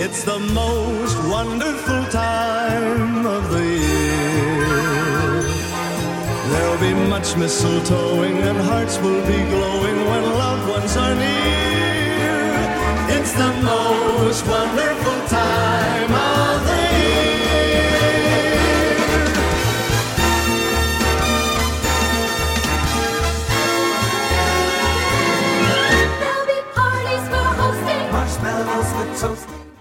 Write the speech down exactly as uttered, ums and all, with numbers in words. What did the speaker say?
It's the most wonderful time of the year. There'll be much mistletoeing and hearts will be glowing when loved ones are near. It's the most wonderful